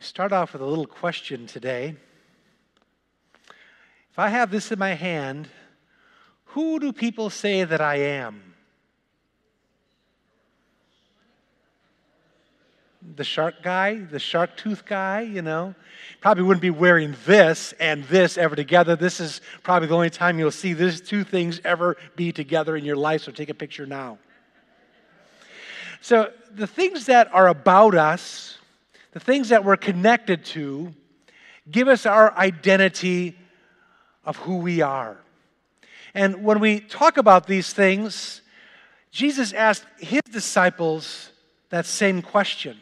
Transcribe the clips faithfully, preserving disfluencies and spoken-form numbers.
Start off with a little question today. If I have this in my hand, who do people say that I am? The shark guy, the shark tooth guy, you know. Probably wouldn't be wearing this and this ever together. This is probably the only time you'll see these two things ever be together in your life, so take a picture now. So the things that are about us, the things that we're connected to, give us our identity of who we are. And when we talk about these things, Jesus asked his disciples that same question.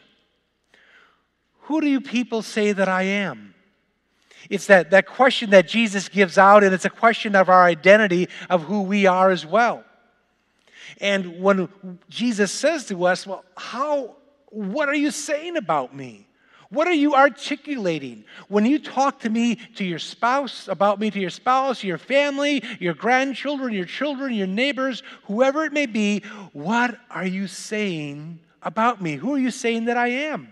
Who do you people say that I am? It's that, that question that Jesus gives out, and it's a question of our identity of who we are as well. And when Jesus says to us, well, how, what are you saying about me? What are you articulating? When you talk to me, to your spouse, about me to your spouse, your family, your grandchildren, your children, your neighbors, whoever it may be, what are you saying about me? Who are you saying that I am?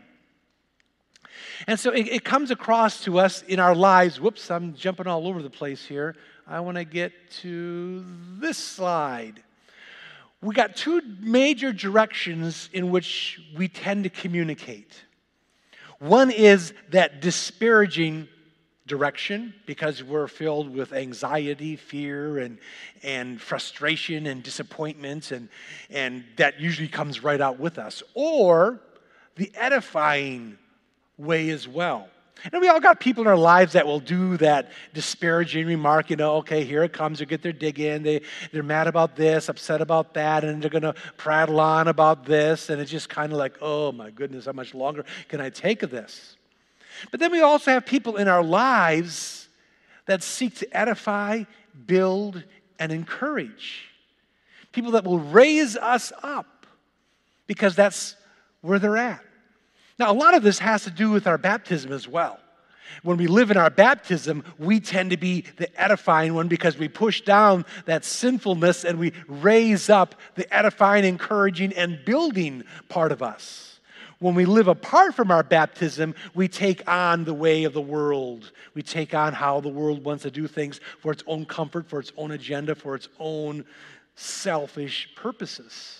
And so it, it comes across to us in our lives. Whoops, I'm jumping all over the place here. I want to get to this slide. We got two major directions in which we tend to communicate. One is that disparaging direction because we're filled with anxiety, fear, and, and frustration and disappointments, and, and that usually comes right out with us. Or the edifying way as well. And we all got people in our lives that will do that disparaging remark, you know, okay, here it comes, they get their dig in, they, they're mad about this, upset about that, and they're going to prattle on about this, and it's just kind of like, oh my goodness, how much longer can I take of this? But then we also have people in our lives that seek to edify, build, and encourage. People that will raise us up because that's where they're at. Now, a lot of this has to do with our baptism as well. When we live in our baptism, we tend to be the edifying one because we push down that sinfulness and we raise up the edifying, encouraging, and building part of us. When we live apart from our baptism, we take on the way of the world. We take on how the world wants to do things for its own comfort, for its own agenda, for its own selfish purposes.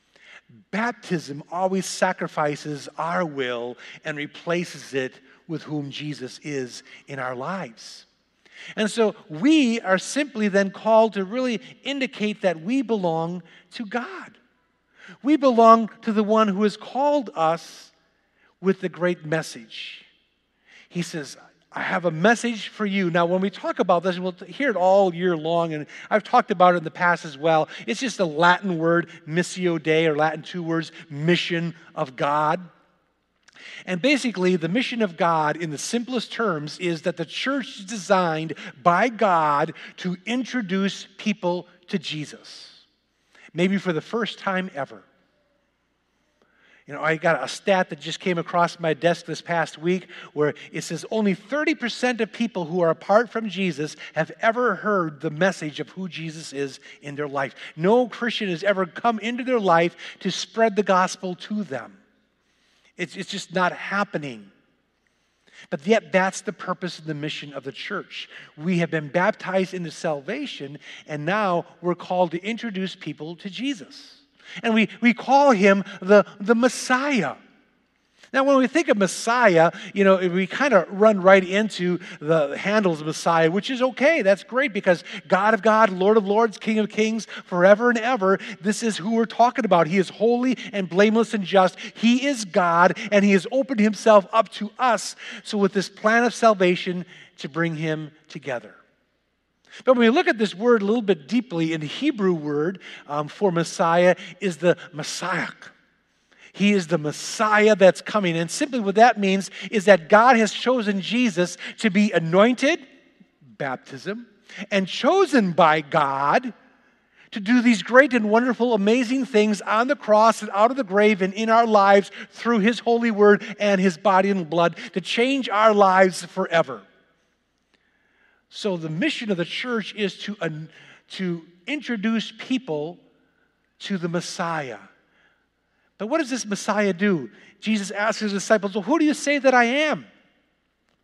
Baptism always sacrifices our will and replaces it with whom Jesus is in our lives. And so we are simply then called to really indicate that we belong to God. We belong to the one who has called us with the great message. He says, I have a message for you. Now, when we talk about this, we'll hear it all year long, and I've talked about it in the past as well. It's just a Latin word, missio Dei, or Latin two words, mission of God. And basically, the mission of God, in the simplest terms, is that the church is designed by God to introduce people to Jesus, maybe for the first time ever. You know, I got a stat that just came across my desk this past week where it says only thirty percent of people who are apart from Jesus have ever heard the message of who Jesus is in their life. No Christian has ever come into their life to spread the gospel to them. It's, it's just not happening. But yet that's the purpose and the mission of the church. We have been baptized into salvation, and now we're called to introduce people to Jesus. And we, we call him the, the Messiah. Now, when we think of Messiah, you know, we kind of run right into the handles of Messiah, which is okay. That's great because God of God, Lord of Lords, King of Kings, forever and ever, this is who we're talking about. He is holy and blameless and just. He is God, and he has opened himself up to us. So with this plan of salvation, to bring him together. But when we look at this word a little bit deeply, in the Hebrew word um, for Messiah is the Messiah. He is the Messiah that's coming. And simply what that means is that God has chosen Jesus to be anointed, baptism, and chosen by God to do these great and wonderful, amazing things on the cross and out of the grave and in our lives through his holy word and his body and blood to change our lives forever. So the mission of the church is to, uh, to introduce people to the Messiah. But what does this Messiah do? Jesus asks his disciples, well, who do you say that I am?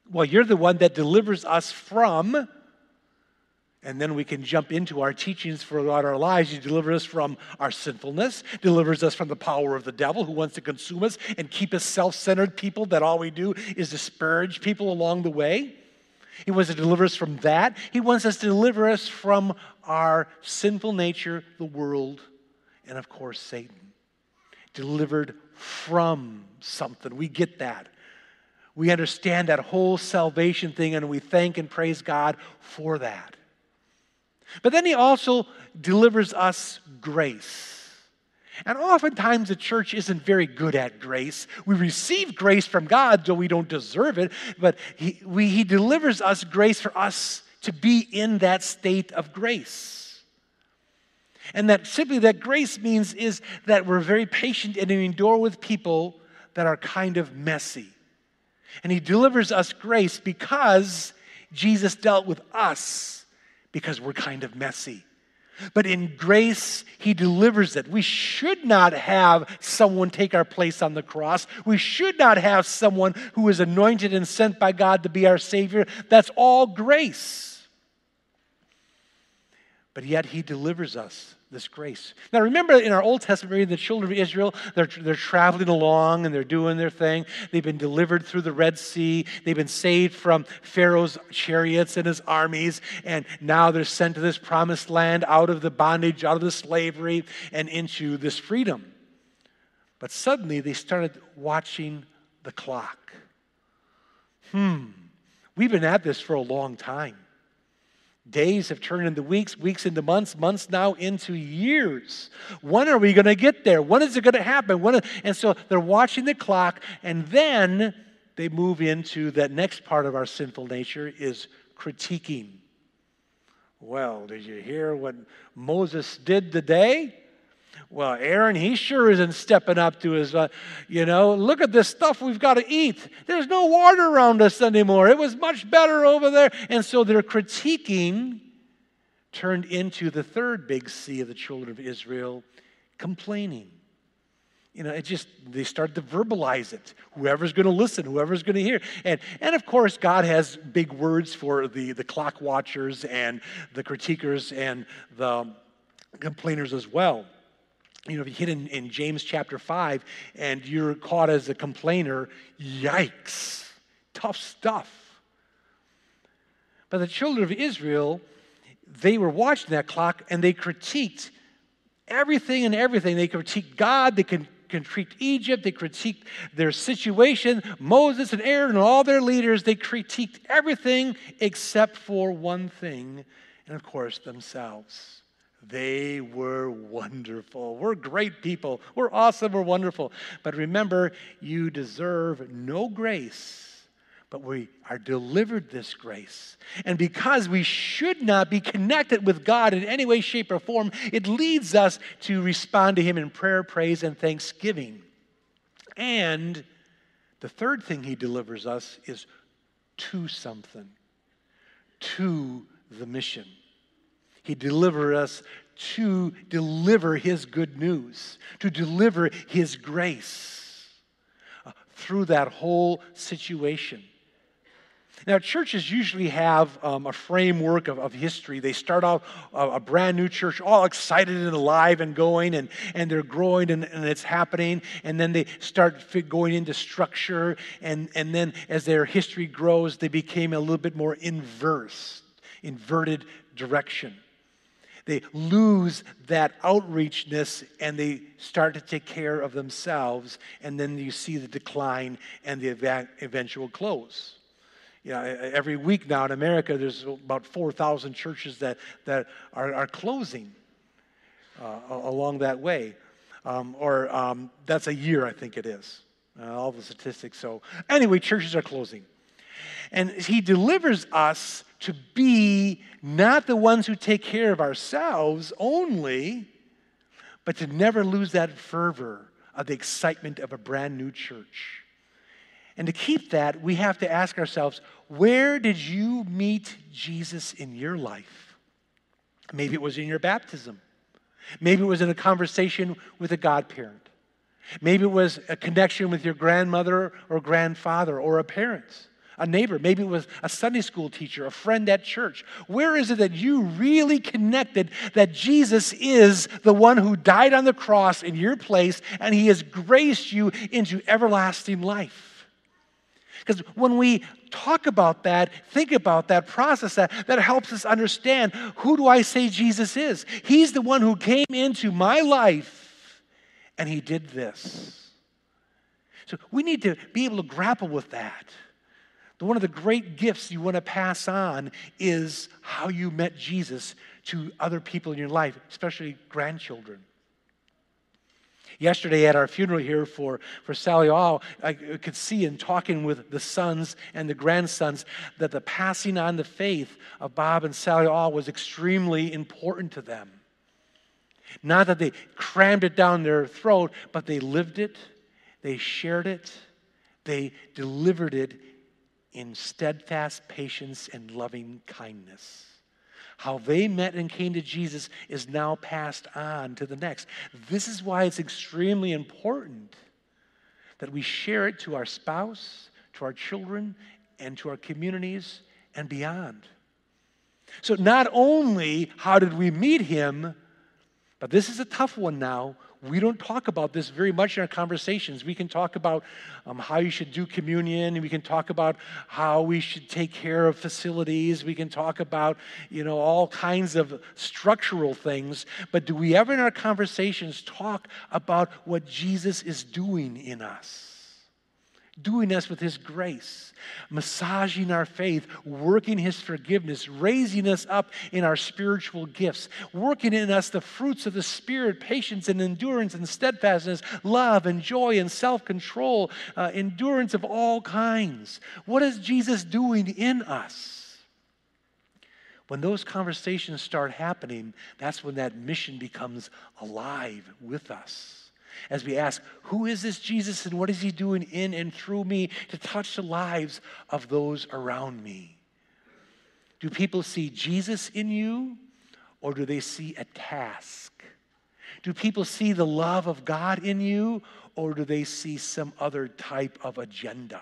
Well, you're the one that delivers us from, and then we can jump into our teachings throughout our lives. You deliver us from our sinfulness, delivers us from the power of the devil who wants to consume us and keep us self-centered people that all we do is disparage people along the way. He wants to deliver us from that. He wants us to deliver us from our sinful nature, the world, and of course, Satan. Delivered from something. We get that. We understand that whole salvation thing, and we thank and praise God for that. But then he also delivers us grace. And oftentimes the church isn't very good at grace. We receive grace from God, though we don't deserve it, but he, we, he delivers us grace for us to be in that state of grace. And that simply that grace means is that we're very patient and we endure with people that are kind of messy. And he delivers us grace because Jesus dealt with us because we're kind of messy. But in grace, he delivers it. We should not have someone take our place on the cross. We should not have someone who is anointed and sent by God to be our Savior. That's all grace. But yet he delivers us this grace. Now remember in our Old Testament, the children of Israel, they're, they're traveling along and they're doing their thing. They've been delivered through the Red Sea. They've been saved from Pharaoh's chariots and his armies. And now they're sent to this promised land out of the bondage, out of the slavery, and into this freedom. But suddenly they started watching the clock. Hmm, we've been at this for a long time. Days have turned into weeks, weeks into months, months now into years. When are we going to get there? When is it going to happen? When? And so they're watching the clock, and then they move into that next part of our sinful nature is critiquing. Well, did you hear what Moses did today? Well, Aaron, he sure isn't stepping up to his, uh, you know, look at this stuff we've got to eat. There's no water around us anymore. It was much better over there. And so their critiquing turned into the third big C of the children of Israel, complaining. You know, it just, they started to verbalize it. Whoever's going to listen, whoever's going to hear. And, and of course, God has big words for the, the clock watchers and the critiquers and the complainers as well. You know, if you hit in, in James chapter five and you're caught as a complainer, yikes, tough stuff. But the children of Israel, they were watching that clock and they critiqued everything and everything. They critiqued God, they can critiqued Egypt, they critiqued their situation. Moses and Aaron and all their leaders, they critiqued everything except for one thing, and of course, themselves. They were wonderful. We're great people. We're awesome. We're wonderful. But remember, you deserve no grace, but we are delivered this grace. And because we should not be connected with God in any way, shape, or form, it leads us to respond to him in prayer, praise, and thanksgiving. And the third thing he delivers us is to something, to the mission. He delivered us to deliver his good news, to deliver his grace uh, through that whole situation. Now, churches usually have um, a framework of, of history. They start out a, a brand new church, all excited and alive and going, and, and they're growing and, and it's happening. And then they start fit going into structure. And, and then as their history grows, they became a little bit more inverse, inverted direction. They lose that outreachness and they start to take care of themselves. And then you see the decline and the ev- eventual close. You know, every week now in America, there's about four thousand churches that, that are, are closing uh, along that way. Um, or um, that's a year, I think it is. Uh, all the statistics. So anyway, churches are closing. And he delivers us to be not the ones who take care of ourselves only, but to never lose that fervor of the excitement of a brand new church. And to keep that, we have to ask ourselves, where did you meet Jesus in your life? Maybe it was in your baptism. Maybe it was in a conversation with a godparent. Maybe it was a connection with your grandmother or grandfather or a parent. A neighbor, maybe it was a Sunday school teacher, a friend at church. Where is it that you really connected that Jesus is the one who died on the cross in your place and he has graced you into everlasting life? Because when we talk about that, think about that, process that, that helps us understand, who do I say Jesus is? He's the one who came into my life and he did this. So we need to be able to grapple with that. One of the great gifts you want to pass on is how you met Jesus to other people in your life, especially grandchildren. Yesterday at our funeral here for, for Sally All, I could see in talking with the sons and the grandsons that the passing on the faith of Bob and Sally All was extremely important to them. Not that they crammed it down their throat, but they lived it, they shared it, they delivered it in steadfast patience and loving kindness. How they met and came to Jesus is now passed on to the next. This is why it's extremely important that we share it to our spouse, to our children, and to our communities and beyond. So not only how did we meet him, but this is a tough one now. We don't talk about this very much in our conversations. We can talk about um, how you should do communion, and we can talk about how we should take care of facilities. We can talk about, you know, all kinds of structural things. But do we ever in our conversations talk about what Jesus is doing in us? Doing us with his grace, massaging our faith, working his forgiveness, raising us up in our spiritual gifts, working in us the fruits of the Spirit, patience and endurance and steadfastness, love and joy and self-control, uh, endurance of all kinds. What is Jesus doing in us? When those conversations start happening, that's when that mission becomes alive with us. As we ask, who is this Jesus and what is he doing in and through me to touch the lives of those around me? Do people see Jesus in you, or do they see a task? Do people see the love of God in you, or do they see some other type of agenda?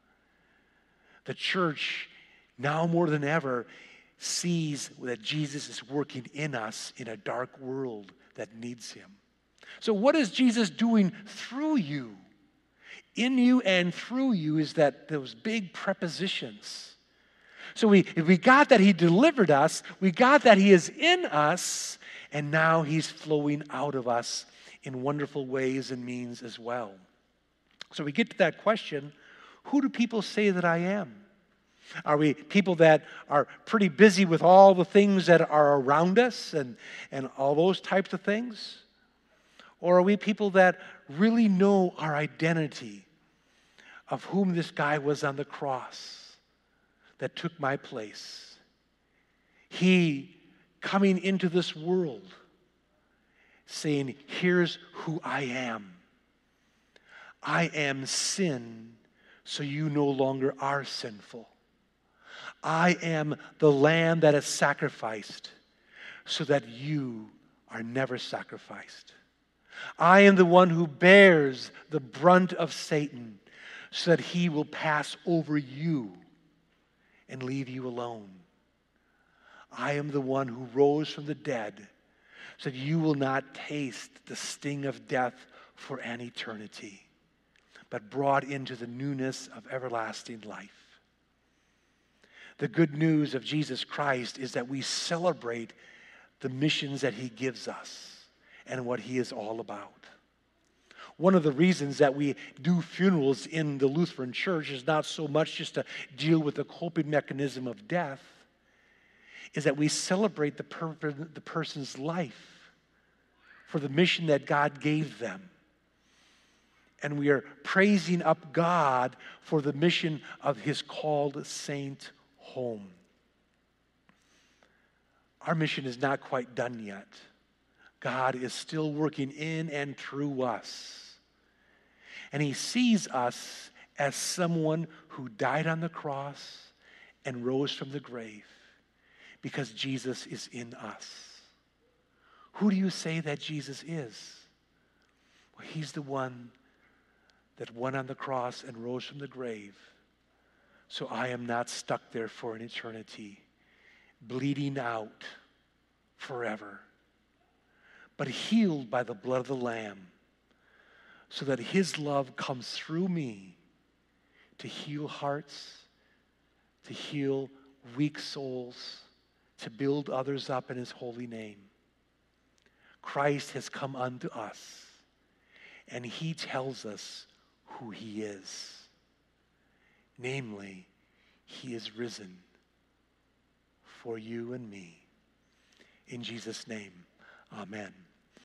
The church, now more than ever, sees that Jesus is working in us in a dark world that needs him. So what is Jesus doing through you? In you and through you is that those big prepositions. So we, if we got that he delivered us, we got that he is in us, and now he's flowing out of us in wonderful ways and means as well. So we get to that question, who do people say that I am? Are we people that are pretty busy with all the things that are around us and, and all those types of things? Or are we people that really know our identity of whom this guy was on the cross that took my place? He coming into this world saying, here's who I am. I am sin, so you no longer are sinful. I am the lamb that is sacrificed so that you are never sacrificed. I am the one who bears the brunt of Satan so that he will pass over you and leave you alone. I am the one who rose from the dead so that you will not taste the sting of death for an eternity, but brought into the newness of everlasting life. The good news of Jesus Christ is that we celebrate the missions that he gives us and what he is all about. One of the reasons that we do funerals in the Lutheran Church is not so much just to deal with the coping mechanism of death, is that we celebrate the, per- the person's life for the mission that God gave them. And we are praising up God for the mission of his called saint home. Our mission is not quite done yet. God is still working in and through us. And he sees us as someone who died on the cross and rose from the grave because Jesus is in us. Who do you say that Jesus is? Well, he's the one that went on the cross and rose from the grave so I am not stuck there for an eternity, bleeding out forever, but healed by the blood of the Lamb, so that his love comes through me to heal hearts, to heal weak souls, to build others up in his holy name. Christ has come unto us, and he tells us who he is. Namely, he is risen for you and me. In Jesus' name, amen.